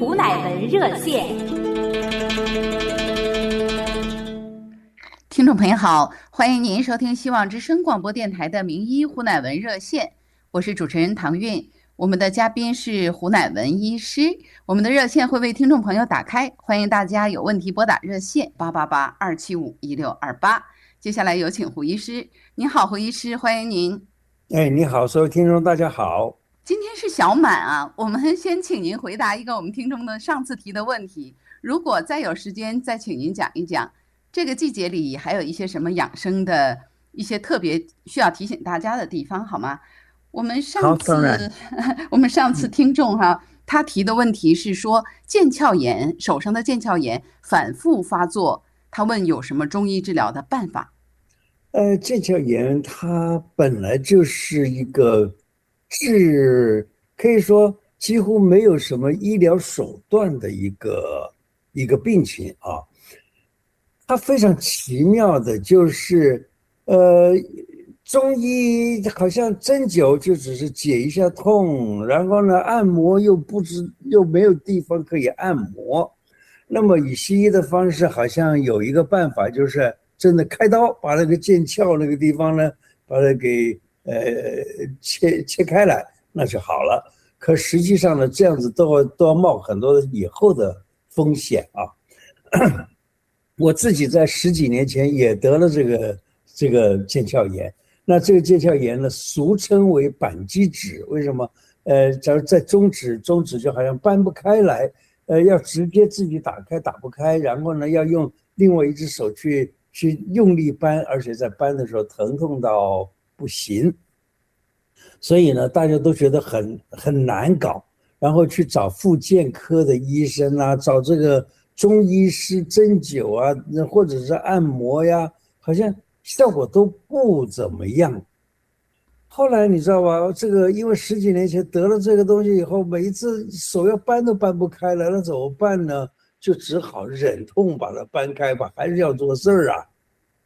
胡乃文热线。 听众朋友好，欢迎您收听希望之声广播电台的名医胡乃文热线，我是主持人唐韵，我们的嘉宾是胡乃文医师，我们的热线会为听众朋友打开，欢迎大家有问题拨打热线888-275-1628。接下来有请胡医师。您好，胡医师，欢迎您。 你好，所有听众大家好。 今天是小满啊，我们先请您回答一个我们听众的上次提的问题，如果再有时间再请您讲一讲这个季节里还有一些什么养生的一些特别需要提醒大家的地方，好吗？我们上次听众他提的问题是说腱鞘炎，手上的腱鞘炎反复发作，他问有什么中医治疗的办法？ 腱鞘炎它本来就是一个可以说几乎没有什么医疗手段的一个病情啊。它非常奇妙的就是，中医好像针灸就只是解一下痛，然后呢按摩又没有地方可以按摩。那么以西医的方式好像有一个办法，就是真的开刀把那个腱鞘那个地方呢把它给切开来，那就好了。可实际上呢这样子都要冒很多的以后的风险啊。我自己在10几年前也得了这个腱鞘炎，那这个腱鞘炎呢，俗称为扳机指。为什么？假如在中指就好像扳不开来，要直接自己打开打不开，然后呢要用另外一只手去用力扳，而且在扳的时候疼痛到不行，所以呢大家都觉得很难搞，然后去找复健科的医生啊，找这个中医师针灸啊，或者是按摩呀，好像效果都不怎么样。后来你知道吧，这个因为10几年前得了这个东西以后，每一次手要扳都扳不开了，那怎么办呢？就只好忍痛把它扳开吧，还是要做事儿啊。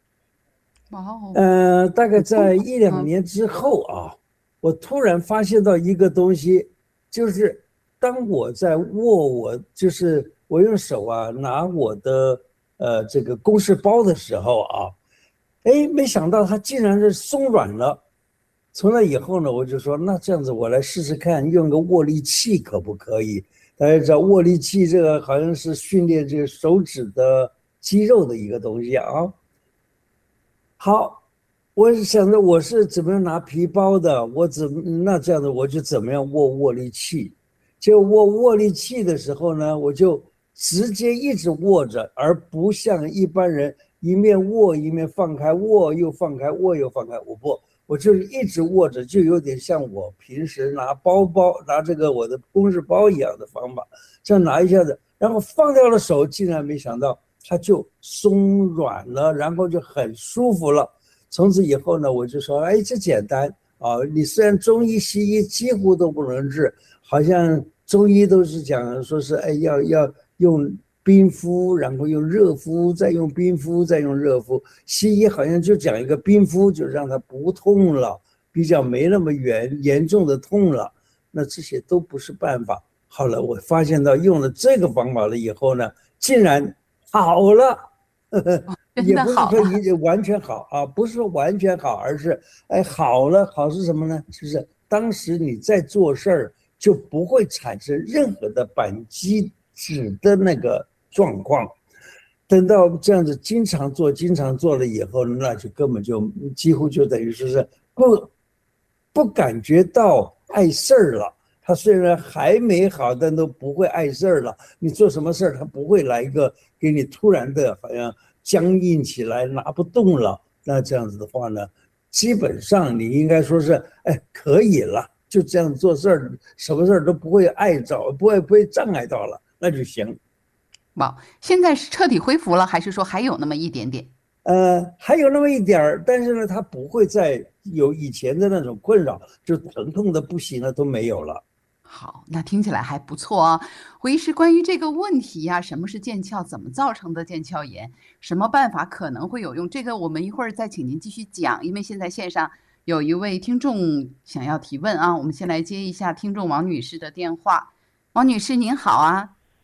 大概在1、2年之后啊，我突然发现到一个东西，就是当我在就是我用手啊拿我的这个公事包的时候啊，没想到它竟然是松软了。从那以后呢，我就说那这样子我来试试看，用个握力器可不可以？大家知道握力器这个好像是训练这个手指的肌肉的一个东西啊。好，我想着我是怎么样拿皮包的，那这样子我就怎么样握力器。就握力器的时候呢，我就直接一直握着，而不像一般人一面握一面放开，握又放开，握又放开。我就是一直握着，就有点像我平时拿这个我的公事包一样的方法，这样拿一下子，然后放掉了手，竟然没想到它就松软了，然后就很舒服了。从此以后呢，我就说，这简单啊！你虽然中医西医几乎都不能治，好像中医都是讲说是要用冰敷，然后用热敷，再用冰敷，再用热敷。西医好像就讲一个冰敷，就让它不痛了，比较没那么严重的痛了。那这些都不是办法。后来我发现到用了这个方法了以后呢，竟然好了。也不是说完全好啊，不是说完全好，而是好了。好是什么呢？就是当时你在做事儿就不会产生任何的扳机指的那个状况。等到这样子经常做了以后，那就根本就几乎就等于说是不感觉到碍事儿了。他虽然还没好，但都不会碍事儿了。你做什么事儿，他不会来一个给你突然的好像僵硬起来，拿不动了。那这样子的话呢，基本上你应该说是可以了，就这样做事儿，什么事儿都不会不会障碍到了，那就行。 现在是彻底恢复了，还是说还有那么一点点？ 还有那么一点儿，但是呢，它不会再有以前的那种困扰，就疼痛的不行了，都没有了。 好，那听起来还不错啊。胡医师，关于这个问题呀，什么是腱鞘，怎么造成的腱鞘炎，什么办法可能会有用？这个我们一会儿再请您继续讲，因为现在线上有一位听众想要提问啊，我们先来接一下听众王女士的电话。王女士您好啊。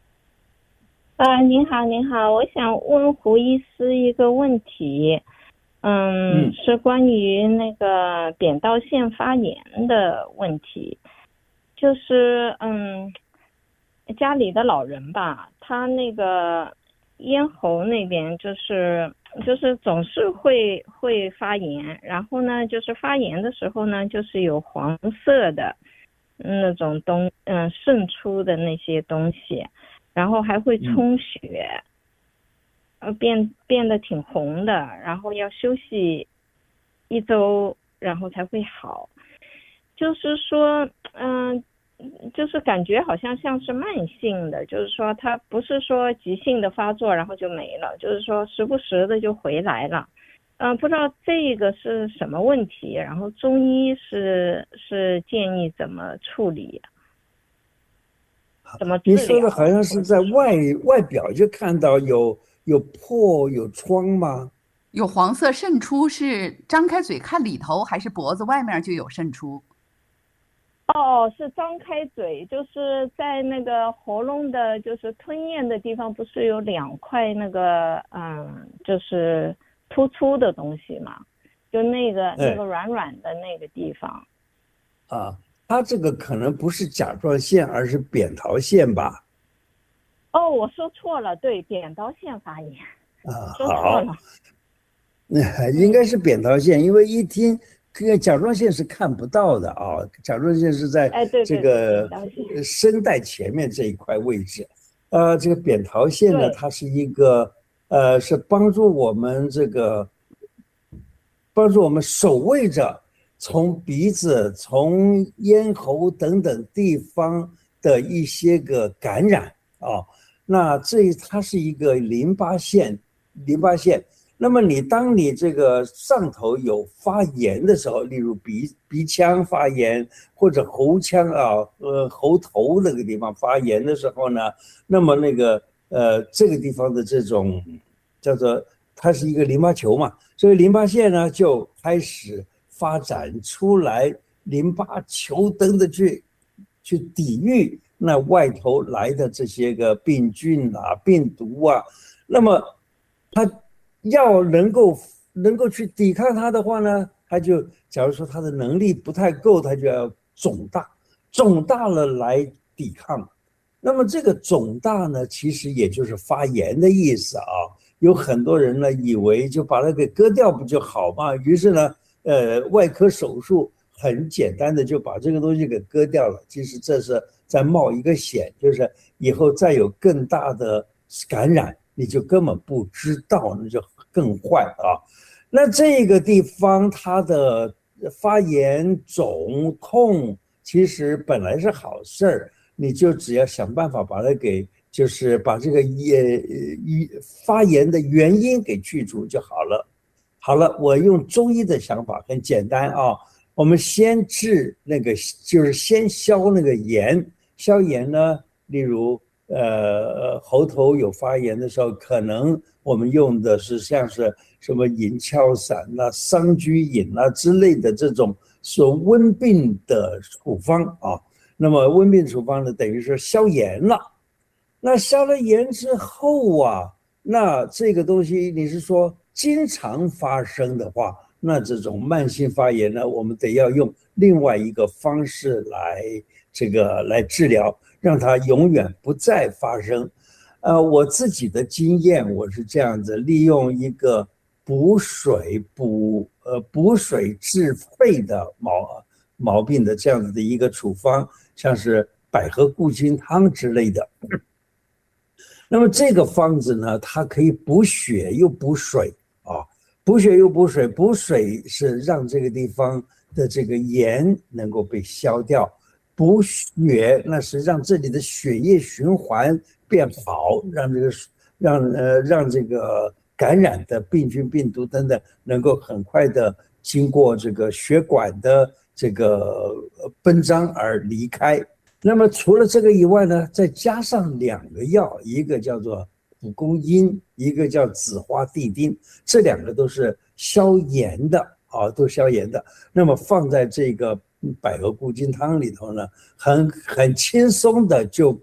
您好，您好，我想问胡医师一个问题，是关于那个扁桃腺发炎的问题，就是家里的老人吧，他那个咽喉那边就是总是会发炎，然后呢，就是发炎的时候呢，就是有黄色的那种渗出的那些东西。然后还会充血，变得挺红的，然后要休息1周，然后才会好。就是说，就是感觉好像是慢性的，就是说它不是说急性的发作然后就没了，就是说时不时的就回来了。不知道这个是什么问题，然后中医是建议怎么处理？怎么治疗？ 你说的好像是在外表就看到有破有疮吗？ 有黄色渗出是张开嘴看里头，还是脖子外面就有渗出？ 哦，是张开嘴，就是在那个喉咙的，就是吞咽的地方，不是有2块那个就是突出的东西嘛？就那个软软的那个地方。 它这个可能不是甲状腺，而是扁桃腺吧？ 哦，我说错了，对，扁桃腺发炎。说错了。 应该是扁桃腺，因为一听这个甲状腺是看不到的啊，甲状腺是在这个声带前面这一块位置。这个扁桃腺呢，它是一个是帮助我们守卫着从鼻子、从咽喉等等地方的一些个感染啊。那它是一个淋巴腺。那么当你这个上头有发炎的时候，例如鼻腔发炎或者喉腔喉头那个地方发炎的时候呢，那么这个地方的这种叫做它是一个淋巴球嘛，所以淋巴腺呢就开始发展出来淋巴球等的去抵御那外头来的这些个病菌啊、病毒啊，那么它要能够去抵抗它的话呢，它就假如说它的能力不太够，它就要肿大了来抵抗。那么这个肿大呢，其实也就是发炎的意思啊。有很多人呢以为就把它给割掉不就好嘛，于是呢，外科手术很简单的就把这个东西给割掉了。其实这是在冒一个险，就是以后再有更大的感染，你就根本不知道，那就更坏啊。那这个地方它的发炎、肿、痛，其实本来是好事儿，你就只要想办法把它就是把这个发炎的原因给去除就好了。好了，我用中医的想法很简单啊，我们先治就是先消那个炎，消炎呢，例如喉头有发炎的时候，可能我们用的是像是什么银翘散啦、桑菊饮啦之类的这种温病的处方啊。那么温病处方呢，等于是消炎了。那消了炎之后啊，那这个东西你是说经常发生的话，那这种慢性发炎呢，我们得要用另外一个方式来治疗，让它永远不再发生。我自己的经验，我是这样子，利用一个补水治肺的毛病的这样子的一个处方，像是百合固金汤之类的。那么这个方子呢，它可以补血又补水啊，补血又补水。补水是让这个地方的这个炎能够被消掉，补血那是让这里的血液循环变好，让这个感染的病菌、病毒等等能够很快的经过这个血管的这个奔张而离开。那么除了这个以外呢，再加上2个药，一个叫做蒲公英，一个叫紫花地丁，这2个都是消炎的啊，都消炎的。那么放在这个百合固金汤里头呢，很轻松的就把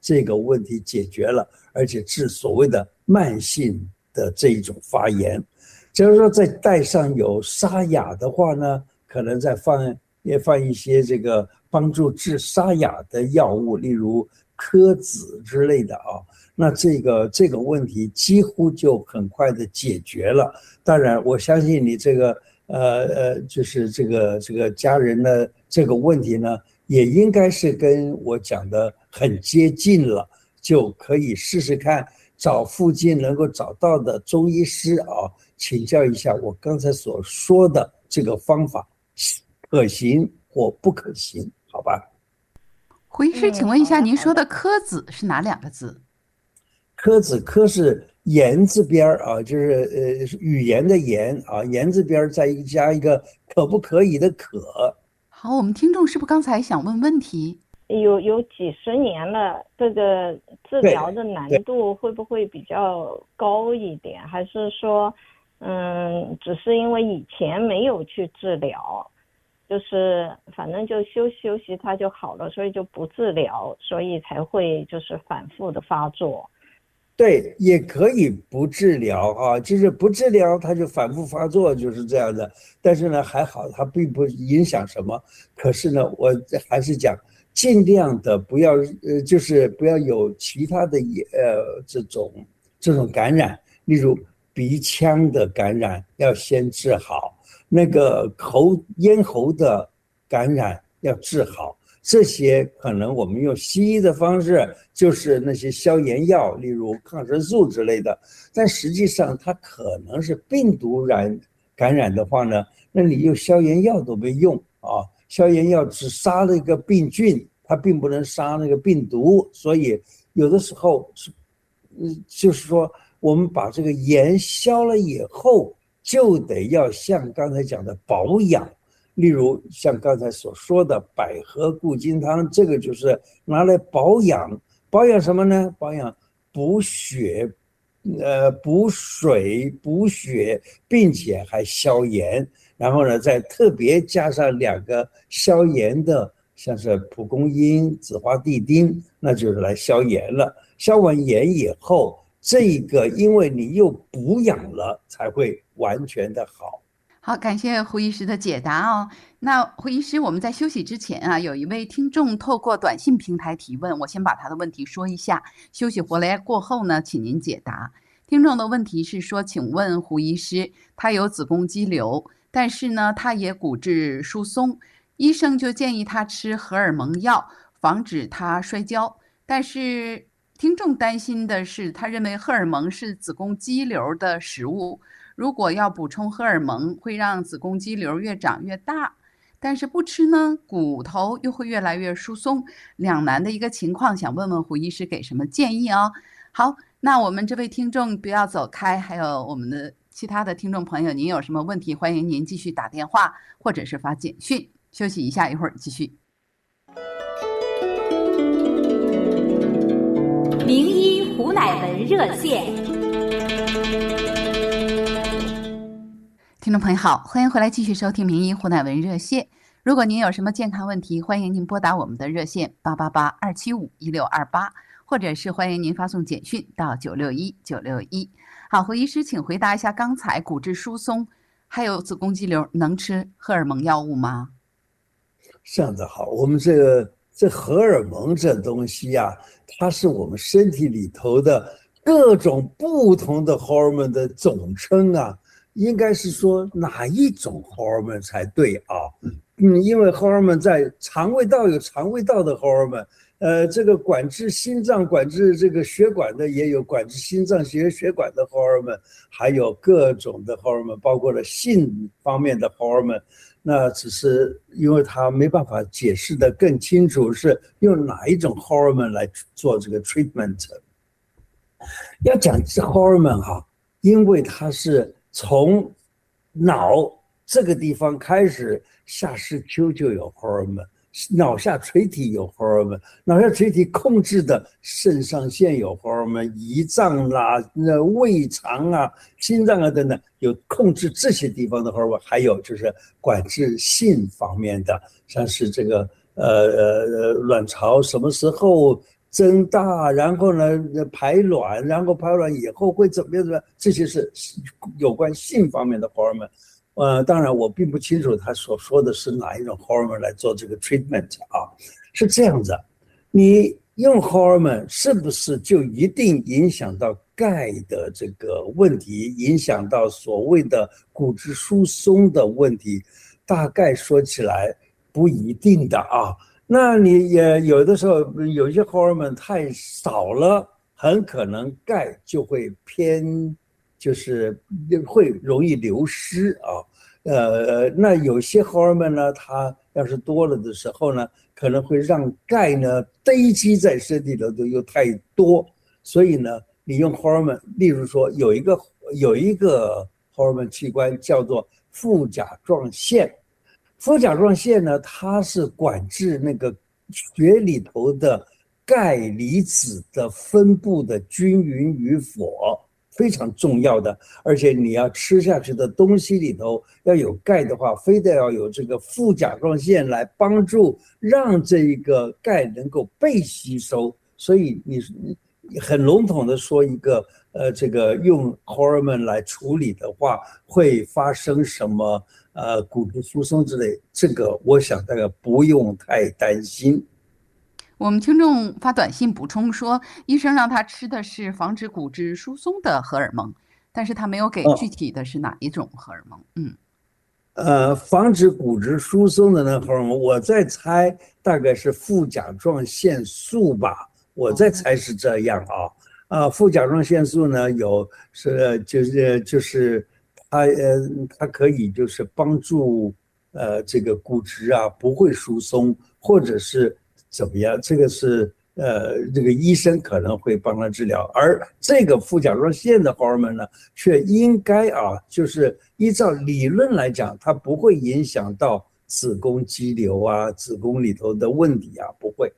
这个问题解决了，而且治所谓的慢性的这一种发炎。假如说再带上有沙哑的话呢，可能也放一些这个帮助治沙哑的药物，例如柯子之类的啊。那这个问题几乎就很快的解决了。当然，我相信你这个就是这个家人的这个问题呢，也应该是跟我讲的很接近了，就可以试试看找附近能够找到的中医师啊，请教一下我刚才所说的这个方法可行或不可行，好吧？ 胡医师，请问一下，您说的柯子是哪2个字？ 柯子，柯是言字边啊，就是语言的言啊，言字边再加一个可不可以的可。 好，我们听众是不是刚才想问问题？ 有几十年了，这个治疗的难度会不会比较高一点？还是说，只是因为以前没有去治疗，就是反正就休息休息它就好了，所以就不治疗，所以才会就是反复的发作。 对，也可以不治疗啊，就是不治疗它就反复发作，就是这样的。但是呢，还好它并不影响什么。可是呢，我还是讲，尽量的不要就是不要有其他的这种感染，例如鼻腔的感染要先治好，那个咽喉的感染要治好。这些可能我们用西医的方式，就是那些消炎药，例如抗生素之类的，但实际上它可能是病毒感染的话呢，那你用消炎药都没用啊，消炎药只杀了一个病菌，它并不能杀那个病毒，所以有的时候就是说我们把这个炎消了以后，就得要像刚才讲的保养。例如像刚才所说的百合固金汤，这个就是拿来保养什么呢？保养补血，补水补血，并且还消炎。然后呢，再特别加上2个消炎的，像是蒲公英、紫花地丁，那就是来消炎了。消完炎以后，这个因为你又补养了，才会完全的好。 好，感谢胡医师的解答哦。那胡医师，我们在休息之前啊，有一位听众透过短信平台提问，我先把他的问题说一下。休息回来过后呢，请您解答。听众的问题是说，请问胡医师，他有子宫肌瘤，但是呢，他也骨质疏松，医生就建议他吃荷尔蒙药，防止他摔跤。但是听众担心的是，他认为荷尔蒙是子宫肌瘤的食物。如果要补充荷尔蒙，会让子宫肌瘤越长越大，但是不吃呢，骨头又会越来越疏松，两难的一个情况，想问问胡医师给什么建议哦？好，那我们这位听众不要走开，还有我们的其他的听众朋友，您有什么问题，欢迎您继续打电话或者是发简讯。休息一下，一会儿继续。 名医胡乃文热线。 听众朋友好，欢迎回来继续收听名医胡乃文热线。如果您有什么健康问题，欢迎您拨打我们的热线888-275-1628，或者是欢迎您发送简讯到961-961。好，胡医师，请回答一下刚才骨质疏松还有子宫肌瘤能吃荷尔蒙药物吗？ 这样子好，我们这荷尔蒙这东西啊，它是我们身体里头的各种不同的荷尔蒙的总称啊。应该是说哪一种荷尔蒙才对啊？因为荷尔蒙在肠胃道有肠胃道的荷尔蒙，这个管制心脏、管制这个血管的也有管制心脏血管的荷尔蒙，还有各种的荷尔蒙，包括了性方面的荷尔蒙。那只是因为它没办法解释得更清楚，是用哪一种荷尔蒙来做这个 treatment。要讲这荷尔蒙哈，因为它是从脑这个地方开始，下视丘就有荷尔蒙，脑下垂体有荷尔蒙，脑下垂体控制的肾上腺有荷尔蒙，胰脏啦、胃肠啊、心脏啊等等，有控制这些地方的荷尔蒙，还有就是管制性方面的，像是这个卵巢什么时候增大，然后呢排卵，然后排卵以后会怎么样？这些是有关性方面的 hormone。当然我并不清楚他所说的是哪一种 hormone 来做这个 treatment 啊。是这样子，你用 hormone 是不是就一定影响到钙的这个问题，影响到所谓的骨质疏松的问题？大概说起来不一定的啊。那你也有的时候有些 hormone 太少了，很可能钙就会偏，就是会容易流失啊。那有些 hormone 呢，它要是多了的时候呢，可能会让钙呢堆积在身体里头又太多，所以呢，你用 hormone， 例如说有一个 hormone 器官叫做副甲状腺。副甲状腺呢，它是管制那个血里头的钙离子的分布的均匀与否，非常重要的。而且你要吃下去的东西里头要有钙的话，非得要有这个副甲状腺来帮助，让这个钙能够被吸收。所以你很笼统的说一个这个用 hormone 来处理的话，会发生什么骨质疏松之类，这个我想大概不用太担心。 我们听众发短信补充说，医生让他吃的是防止骨质疏松的荷尔蒙，但是他没有给具体的是哪一种荷尔蒙。 防止骨质疏松的那荷尔蒙，我在猜大概是副甲状腺素吧，我在猜是这样啊。副甲状腺素呢就是它可以就是帮助这个骨质啊不会疏松，或者是怎么样，这个是这个医生可能会帮他治疗。而这个副甲状腺的 hormone 呢，却应该就是依照理论来讲，它不会影响到子宫肌瘤啊、子宫里头的问题啊，不会。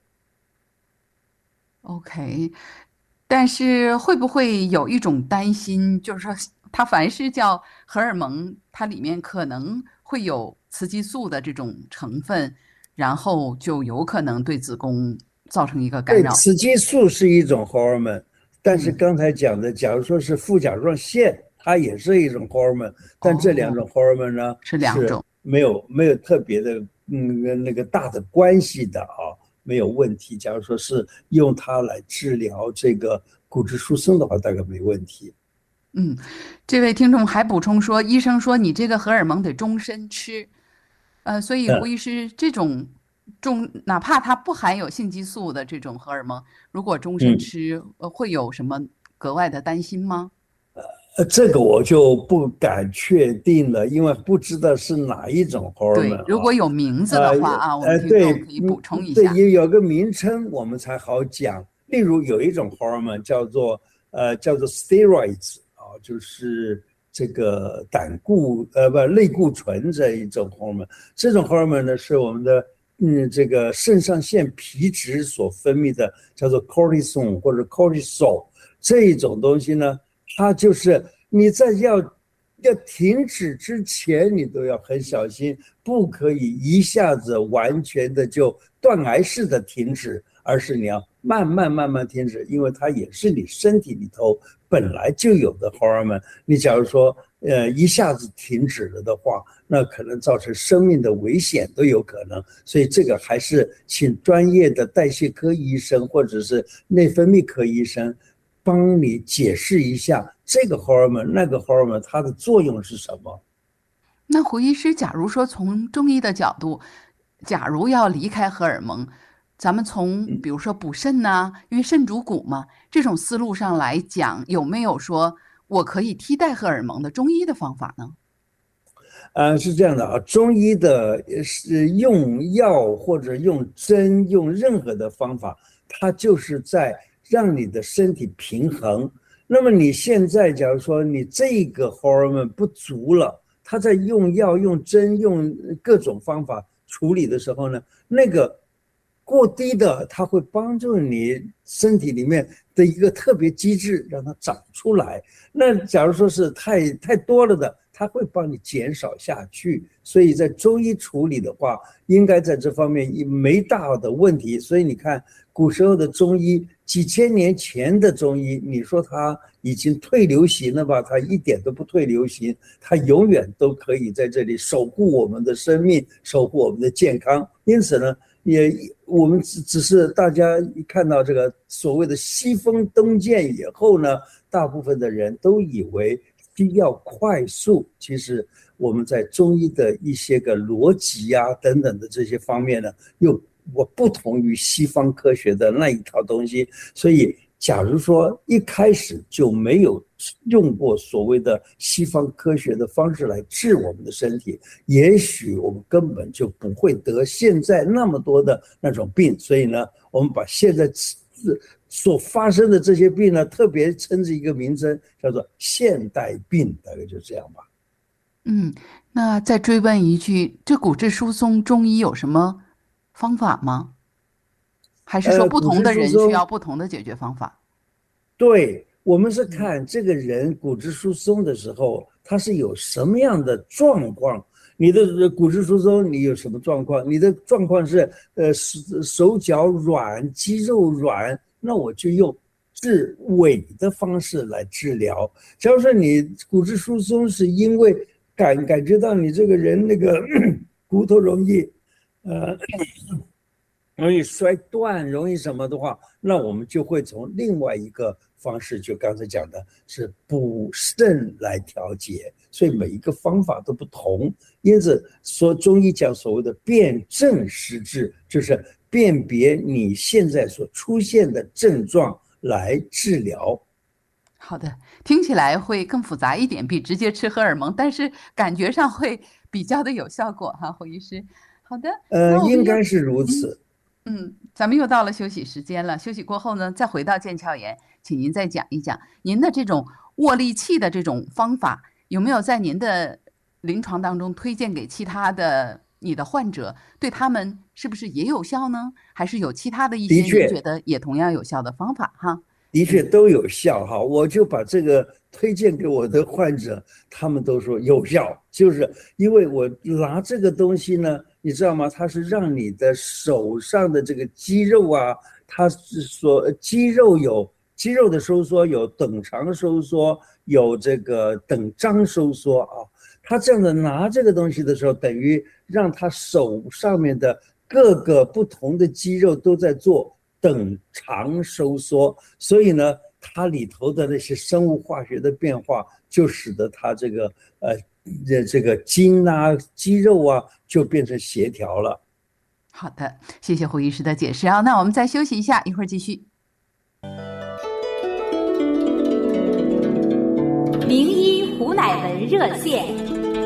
OK， 但是会不会有一种担心，就是说它凡是叫荷尔蒙，它里面可能会有雌激素的这种成分，然后就有可能对子宫造成一个干扰。 对，雌激素是一种 hormone， 但是刚才讲的，假如说是副甲状腺，它也是一种 hormone， 但这两种 hormone 呢是两种， 没有特别的那个大的关系的啊。没有问题。假如说是用它来治疗这个骨质疏松的话，大概没问题。 这位听众还补充说，医生说你这个荷尔蒙得终身吃，所以胡医师，这种哪怕它不含有性激素的这种荷尔蒙，如果终身吃，会有什么格外的担心吗？ 这个我就不敢确定了，因为不知道是哪一种 hormone。 对，如果有名字的话我们听众可以补充一下。 对，有个名称我们才好讲。例如有一种 hormone 叫做 steroids 就是这个类固醇这一种 hormone。这种 hormone 呢是我们的这个肾上腺皮质所分泌的，叫做 cortisol 或者 cortisol 这一种东西呢。它就是你在要停止之前，你都要很小心，不可以一下子完全的就断崖式的停止，而是你要慢慢停止，因为它也是你身体里头本来就有的 hormone。你假如说一下子停止了的话，那可能造成生命的危险都有可能。所以这个还是请专业的代谢科医生或者是内分泌科医生帮你解释一下这个 hormone 那个 hormone 它的作用是什么。 那胡医师，假如说从中医的角度，假如要离开荷尔蒙，咱们从比如说补肾呐，因为肾主骨嘛，这种思路上来讲，有没有说我可以替代荷尔蒙的中医的方法呢？ 是这样的中医的是用药或者用针用任何的方法，它就是在让你的身体平衡。那么你现在假如说你这个 hormone 不足了，它在用药用针用各种方法处理的时候呢，那个过低的它会帮助你身体里面的一个特别机制让它长出来。那假如说是太多了的， 它会帮你减少下去。所以在中医处理的话，应该在这方面没大的问题。所以你看，古时候的中医，几千年前的中医，你说它已经退流行了吧？它一点都不退流行，它永远都可以在这里守护我们的生命，守护我们的健康。因此呢，我们只是大家一看到这个所谓的西风东渐以后呢，大部分的人都以为需要快速。其实我们在中医的一些个逻辑啊等等的这些方面呢，又不同于西方科学的那一套东西。所以假如说一开始就没有用过所谓的西方科学的方式来治我们的身体，也许我们根本就不会得现在那么多的那种病。所以呢，我们把现在所发生的这些病呢，特别称之一个名称，叫做现代病，大概就这样吧。 那再追问一句，这骨质疏松中医有什么方法吗？还是说不同的人需要不同的解决方法？ 对，我们是看这个人骨质疏松的时候，他是有什么样的状况。你的骨质疏松，你有什么状况？你的状况是手脚软、肌肉软，那我就用治伪的方式来治疗。假如说你骨质疏松是因为感觉到你这个人那个骨头容易摔断，容易什么的话，那我们就会从另外一个方式，就刚才讲的是补肾来调节。所以每一个方法都不同，因此说中医讲所谓的辨证施治，就是辨别你现在所出现的症状来治疗。 好的，听起来会更复杂一点，比直接吃荷尔蒙，但是感觉上会比较的有效果哈，胡医师。好的， 应该是如此。 咱们又到了休息时间了。休息过后呢，再回到腱鞘炎，请您再讲一讲您的这种握力器的这种方法，有没有在您的临床当中推荐给其他的你的患者？对他们是不是也有效呢？还是有其他的一些你觉得也同样有效的方法哈？ 的确都有效哈，我就把这个推荐给我的患者，他们都说有效，就是因为我拿这个东西呢，你知道吗？它是让你的手上的这个肌肉啊，它是说肌肉有肌肉的收缩，有等长收缩，有这个等张收缩啊。他这样的拿这个东西的时候，等于让他手上面的各个不同的肌肉都在做等长收缩，所以呢，它里头的那些生物化学的变化，就使得它这个筋啊、肌肉啊，就变成协调了。 好的，谢谢胡医师的解释啊。那我们再休息一下，一会儿继续。 名医胡乃文热线。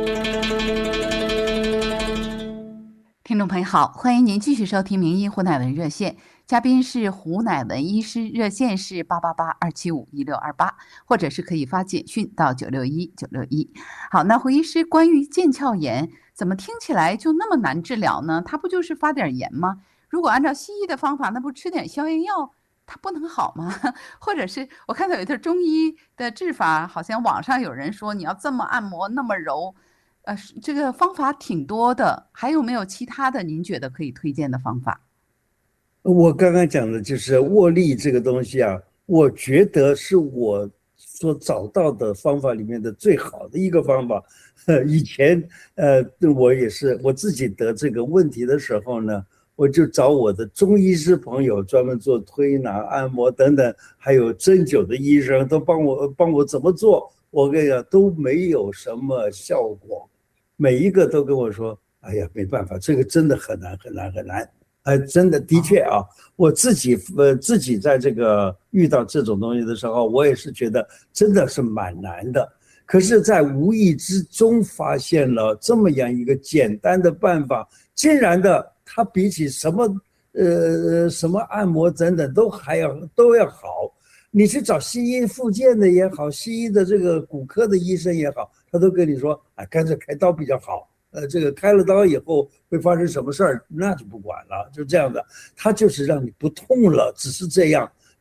听众朋友好，欢迎您继续收听名医胡乃文热线，嘉宾是胡乃文医师，热线是888-275-1628，或者是可以发简讯到961-961。好，那胡医师，关于腱鞘炎怎么听起来就那么难治疗呢？它不就是发点炎吗？如果按照西医的方法，那不吃点消炎药它不能好吗？或者是我看到有一段中医的治法，好像网上有人说你要这么按摩那么揉，这个方法挺多的，还有没有其他的您觉得可以推荐的方法？ 我刚刚讲的就是握力这个东西啊，我觉得是我所找到的方法里面的最好的一个方法。以前我也是我自己得这个问题的时候呢，我就找我的中医师朋友，专门做推拿、按摩等等，还有针灸的医生都帮我怎么做，我跟你讲都没有什么效果。每一个都跟我说，哎呀，没办法，这个真的很难很难很难。真的的确啊，我自己在这个遇到这种东西的时候，我也是觉得真的是蛮难的。可是在无意之中发现了这么样一个简单的办法，竟然的它比起什么按摩等等都要好。你去找西医复健的也好，西医的这个骨科的医生也好，他都跟你说，干脆开刀比较好。这个开了刀以后会发生什么事儿，那就不管了，就这样的。他就是让你不痛了，只是这样。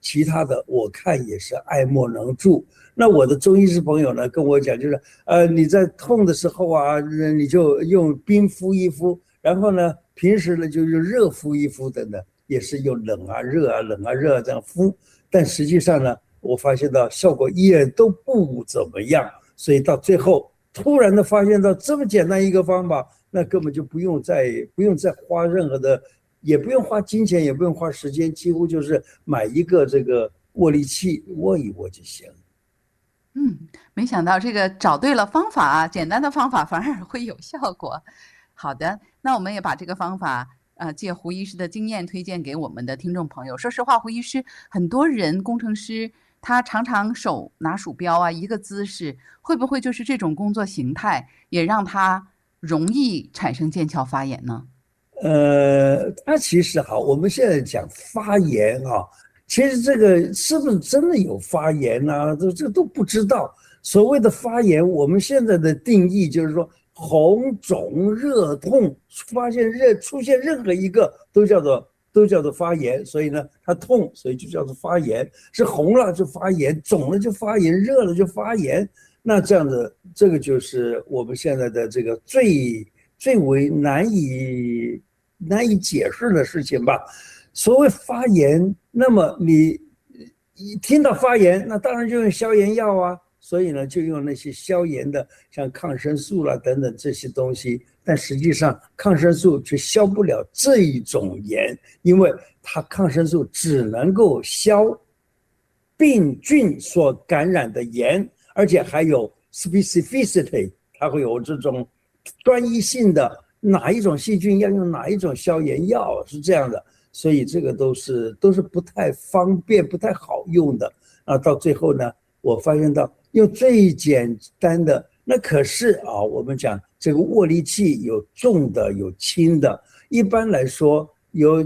其他的我看也是爱莫能助。那我的中医师朋友呢跟我讲，就是你在痛的时候啊，你就用冰敷一敷，然后呢平时呢就用热敷一敷等等，也是用冷啊热啊冷啊热啊这样敷。但实际上呢，我发现到效果也都不怎么样，所以到最后突然的发现到这么简单一个方法，那根本就不用再花任何的，也不用花金钱，也不用花时间，几乎就是买一个这个握力器握一握就行。 没想到这个找对了方法，简单的方法反而会有效果。好的，那我们也把这个方法借胡医师的经验推荐给我们的听众朋友。说实话，胡医师，很多人工程师他常常手拿鼠标啊，一个姿势，会不会就是这种工作形态也让他容易产生腱鞘发炎呢？ 它其实好，我们现在讲发炎啊，其实这个是不是真的有发炎呢？这都不知道。所谓的发炎，我们现在的定义就是说，红肿热痛，出现任何一个都叫做发炎。所以呢，它痛，所以就叫做发炎。是红了就发炎，肿了就发炎，热了就发炎。那这样的，这个就是我们现在的这个最为难以解释的事情吧。所谓发炎，那么你一听到发炎，那当然就用消炎药啊。所以呢，就用那些消炎的，像抗生素啦等等这些东西。但实际上，抗生素却消不了这一种炎，因为它抗生素只能够消病菌所感染的炎，而且还有 specificity， 它会有这种专一性的，哪一种细菌要用哪一种消炎药，是这样的。所以这个都是不太方便、不太好用的啊。到最后呢，我发现到用最简单的，那可是啊，我们讲这个握力器有重的有轻的，一般来说有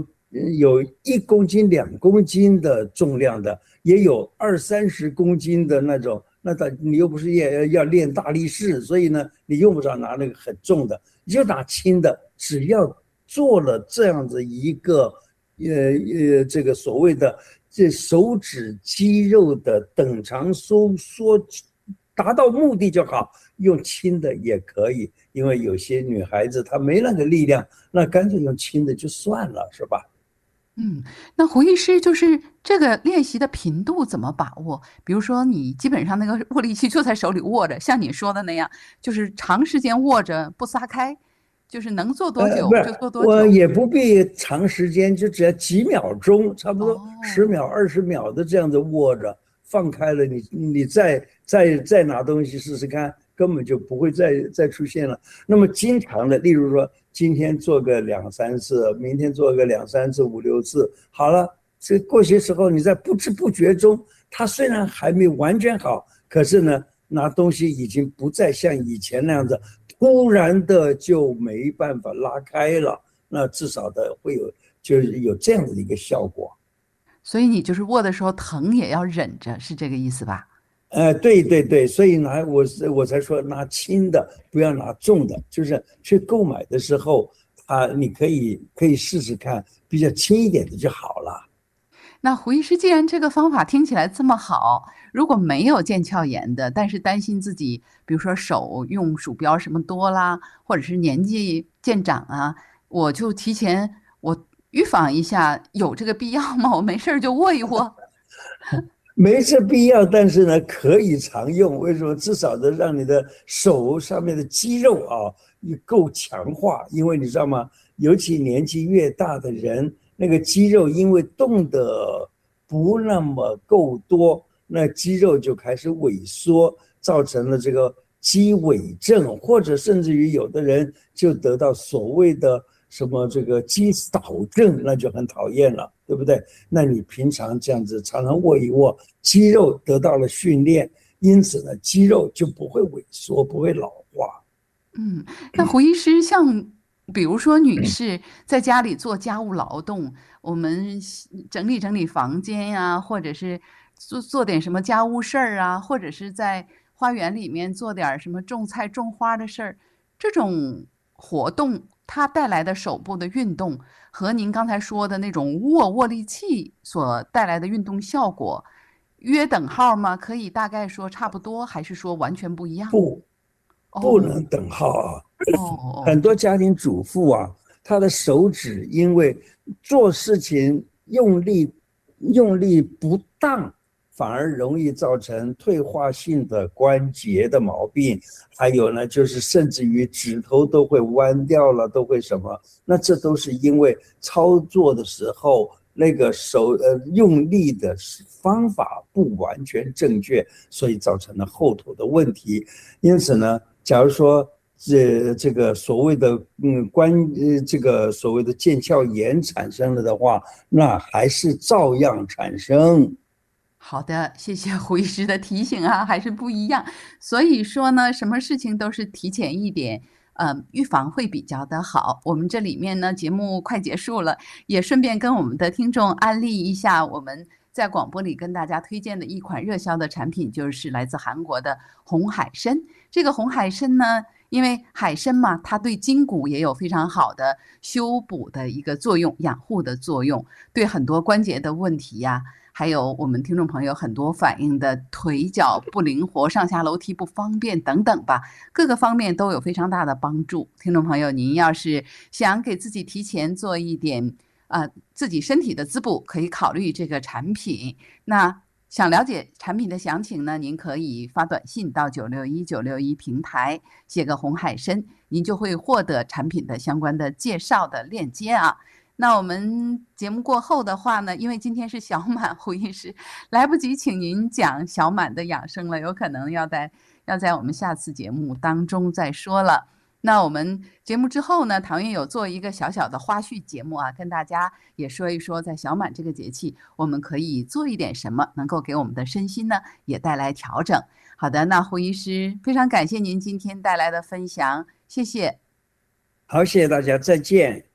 1公斤、2公斤的重量的，也有20-30公斤的那种。那你又不是要练大力士，所以呢，你用不着拿那个很重的，你就拿轻的。只要做了这样子一个这个所谓的这手指肌肉的等长收缩，达到目的就好。用轻的也可以，因为有些女孩子她没那个力量，那干脆用轻的就算了，是吧？ 那胡医师，就是这个练习的频度怎么把握？比如说你基本上那个握力器就在手里握着，像你说的那样，就是长时间握着不撒开，就是能做多久就做多久。 我也不必长时间，就只要几秒钟，差不多10秒、20秒的这样子握着，放开了你再拿东西试试看，根本就不会再出现了。那么经常的，例如说今天做个2-3次，明天做个2-3次、5-6次，好了，这过些时候你在不知不觉中，它虽然还没完全好，可是呢，拿东西已经不再像以前那样子突然的就没办法拉开了，那至少的会就是有这样的一个效果。 所以你就是握的时候疼也要忍着，是这个意思吧？ 对，所以我才说拿轻的，不要拿重的，就是去购买的时候你可以试试看，比较轻一点的就好了。 那胡医师，既然这个方法听起来这么好，如果没有腱鞘炎的，但是担心自己，比如说手用鼠标什么多啦，或者是年纪渐长啊，我就提前预防一下，有这个必要吗？我没事就握一握。 没这必要，但是呢，可以常用。为什么？至少的让你的手上面的肌肉够强化。因为你知道吗？尤其年纪越大的人，那个肌肉因为动的不那么够多，那肌肉就开始萎缩，造成了这个肌萎症，或者甚至于有的人就得到所谓的什么这个肌少症，那就很讨厌了，对不对？那你平常这样子常常握一握，肌肉得到了训练，因此呢，肌肉就不会萎缩，不会老化。 那胡医师，像比如说女士在家里做家务劳动，我们整理整理房间呀，或者是做点什么家务事儿啊，或者是在花园里面做点什么种菜种花的事儿，这种活动它带来的手部的运动和您刚才说的那种握力器所带来的运动效果约等号吗？可以大概说差不多，还是说完全不一样？ 不能等号啊。很多家庭主妇啊，她的手指因为做事情用力不当，反而容易造成退化性的关节的毛病。还有呢，就是甚至于指头都会弯掉了，都会什么？那这都是因为操作的时候那个用力的方法不完全正确，所以造成了后头的问题。因此呢，假如说这个所谓的这个所谓的腱鞘炎产生了的话，那还是照样产生。 好的，谢谢胡医师的提醒啊，还是不一样。所以说呢，什么事情都是提前一点，预防会比较的好。我们这里面呢，节目快结束了，也顺便跟我们的听众安利一下我们在广播里跟大家推荐的一款热销的产品，就是来自韩国的红海参。这个红海参呢，因为海参嘛，它对筋骨也有非常好的修补的一个作用，养护的作用，对很多关节的问题呀，还有我们听众朋友很多反映的腿脚不灵活、上下楼梯不方便等等吧，各个方面都有非常大的帮助。听众朋友，您要是想给自己提前做一点自己身体的滋补，可以考虑这个产品。那想了解产品的详情呢，您可以发短信到961平台，写个红海参，您就会获得产品的相关的介绍的链接啊。那我们节目过后的话呢，因为今天是小满，胡医师来不及请您讲小满的养生了，有可能要在我们下次节目当中再说了。那我们节目之后呢，唐韵有做一个小小的花絮节目啊，跟大家也说一说，在小满这个节气，我们可以做一点什么，能够给我们的身心呢也带来调整。好的，那胡医师非常感谢您今天带来的分享，谢谢。 好，谢谢大家，再见。